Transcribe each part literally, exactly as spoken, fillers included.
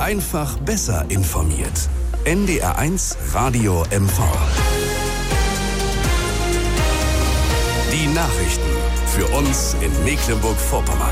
Einfach besser informiert. N D R eins Radio M V. Die Nachrichten für uns in Mecklenburg-Vorpommern.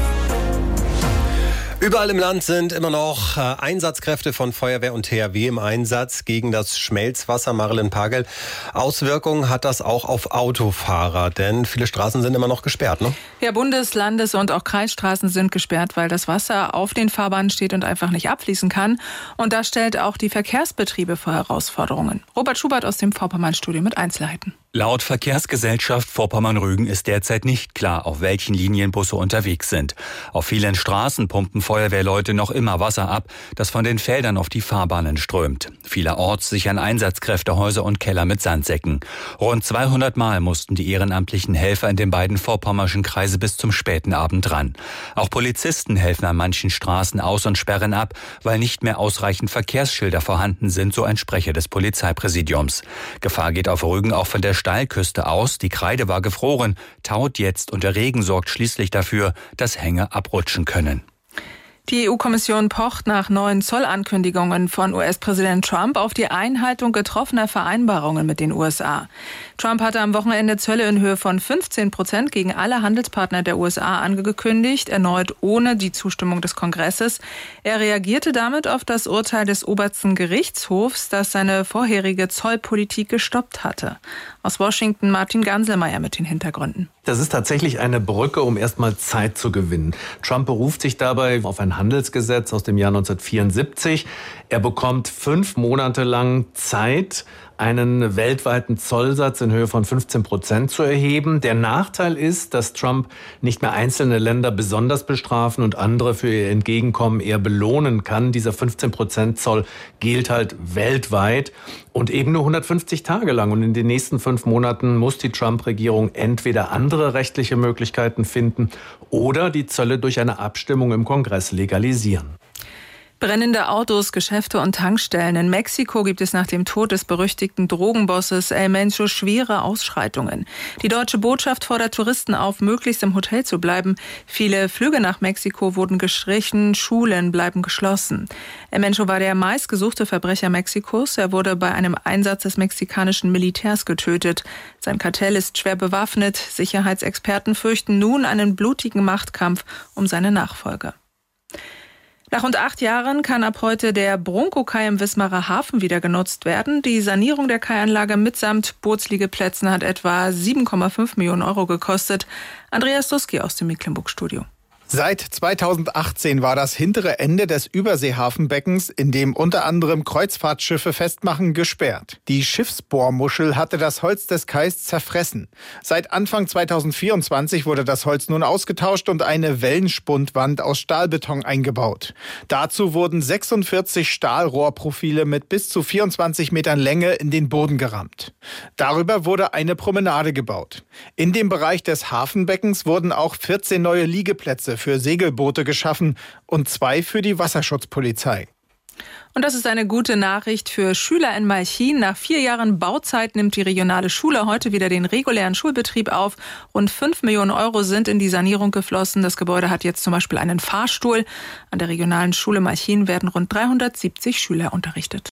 Überall im Land sind immer noch äh, Einsatzkräfte von Feuerwehr und T H W im Einsatz gegen das Schmelzwasser. Marilyn Pagel, Auswirkungen hat das auch auf Autofahrer, denn viele Straßen sind immer noch gesperrt, ne? Ja, Bundes-, Landes- und auch Kreisstraßen sind gesperrt, weil das Wasser auf den Fahrbahnen steht und einfach nicht abfließen kann. Und das stellt auch die Verkehrsbetriebe vor Herausforderungen. Robert Schubert aus dem Vorpommern-Studio mit Einzelheiten. Laut Verkehrsgesellschaft Vorpommern-Rügen ist derzeit nicht klar, auf welchen Linien Busse unterwegs sind. Auf vielen Straßen pumpen Feuerwehrleute noch immer Wasser ab, das von den Feldern auf die Fahrbahnen strömt. Vielerorts sichern Einsatzkräfte Häuser und Keller mit Sandsäcken. Rund zweihundert Mal mussten die ehrenamtlichen Helfer in den beiden vorpommerschen Kreise bis zum späten Abend ran. Auch Polizisten helfen an manchen Straßen aus und sperren ab, weil nicht mehr ausreichend Verkehrsschilder vorhanden sind, so ein Sprecher des Polizeipräsidiums. Gefahr geht auf Rügen auch von der Steilküste aus. Die Kreide war gefroren, taut jetzt und der Regen sorgt schließlich dafür, dass Hänge abrutschen können. Die E U-Kommission pocht nach neuen Zollankündigungen von U S-Präsident Trump auf die Einhaltung getroffener Vereinbarungen mit den U S A. Trump hatte am Wochenende Zölle in Höhe von fünfzehn Prozent gegen alle Handelspartner der U S A angekündigt, erneut ohne die Zustimmung des Kongresses. Er reagierte damit auf das Urteil des obersten Gerichtshofs, das seine vorherige Zollpolitik gestoppt hatte. Aus Washington Martin Ganselmeier mit den Hintergründen. Das ist tatsächlich eine Brücke, um erstmal Zeit zu gewinnen. Trump beruft sich dabei auf ein Handelsgesetz aus dem Jahr neunzehnhundertvierundsiebzig. Er bekommt fünf Monate lang Zeit, einen weltweiten Zollsatz in Höhe von fünfzehn Prozent zu erheben. Der Nachteil ist, dass Trump nicht mehr einzelne Länder besonders bestrafen und andere für ihr Entgegenkommen eher belohnen kann. Dieser fünfzehn Prozent Zoll gilt halt weltweit und eben nur hundertfünfzig Tage lang. Und in den nächsten fünf Monaten muss die Trump-Regierung entweder andere rechtliche Möglichkeiten finden oder die Zölle durch eine Abstimmung im Kongress legalisieren. Brennende Autos, Geschäfte und Tankstellen. In Mexiko gibt es nach dem Tod des berüchtigten Drogenbosses El Mencho schwere Ausschreitungen. Die deutsche Botschaft fordert Touristen auf, möglichst im Hotel zu bleiben. Viele Flüge nach Mexiko wurden gestrichen, Schulen bleiben geschlossen. El Mencho war der meistgesuchte Verbrecher Mexikos. Er wurde bei einem Einsatz des mexikanischen Militärs getötet. Sein Kartell ist schwer bewaffnet. Sicherheitsexperten fürchten nun einen blutigen Machtkampf um seine Nachfolge. Nach rund acht Jahren kann ab heute der Bronco-Kai im Wismarer Hafen wieder genutzt werden. Die Sanierung der Kaianlage mitsamt Bootsliegeplätzen hat etwa sieben Komma fünf Millionen Euro gekostet. Andreas Duski aus dem Mecklenburg-Studio. Seit zweitausendachtzehn war das hintere Ende des Überseehafenbeckens, in dem unter anderem Kreuzfahrtschiffe festmachen, gesperrt. Die Schiffsbohrmuschel hatte das Holz des Kais zerfressen. Seit Anfang zweitausendvierundzwanzig wurde das Holz nun ausgetauscht und eine Wellenspundwand aus Stahlbeton eingebaut. Dazu wurden sechsundvierzig Stahlrohrprofile mit bis zu vierundzwanzig Metern Länge in den Boden gerammt. Darüber wurde eine Promenade gebaut. In dem Bereich des Hafenbeckens wurden auch vierzehn neue Liegeplätze für Segelboote geschaffen und zwei für die Wasserschutzpolizei. Und das ist eine gute Nachricht für Schüler in Malchin. Nach vier Jahren Bauzeit nimmt die regionale Schule heute wieder den regulären Schulbetrieb auf. Rund fünf Millionen Euro sind in die Sanierung geflossen. Das Gebäude hat jetzt zum Beispiel einen Fahrstuhl. An der regionalen Schule Malchin werden rund dreihundertsiebzig Schüler unterrichtet.